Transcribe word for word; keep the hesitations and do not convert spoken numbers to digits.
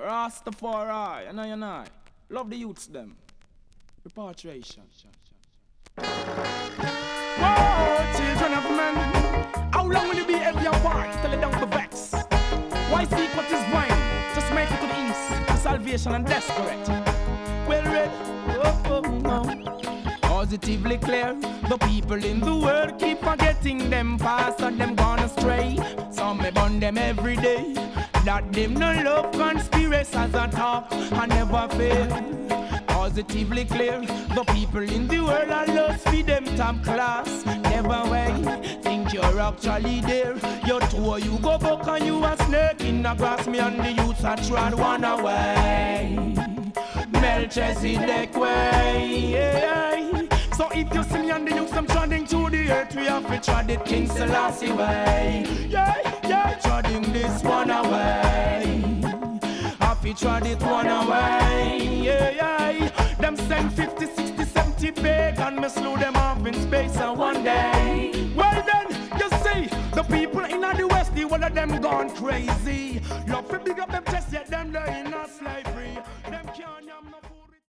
Rastafari, and I and I. Love the youths them. Repatriation. Whoa, children of men. How long will you be every apart till you don't be vexed? Why seek what is wine? Just make it to the east. For salvation and desperate. Well read. Oh, oh, oh. Positively clear. The people in the world keep forgetting them past and them gone astray. Some may burn them every day. That them no love conspiracies at all and never fail. Positively clear, the people in the world are lost for them top class. Never way, think you're actually there. You two you go back and you a snake in the grass. Me and the youths are trod one away. Melchizedek way. Yeah. So if you see me and the youths I'm treading to the earth, we have to tread it King Selassie way. Yeah, yeah, treading this one away. Have to tread it one away. Yeah, yeah. Them send fifty, sixty, seventy pagan, me slew them off in space and one day. Well then, you see, the people in the West, the one of them gone crazy. Love to big up them chest, yet them there in a slave.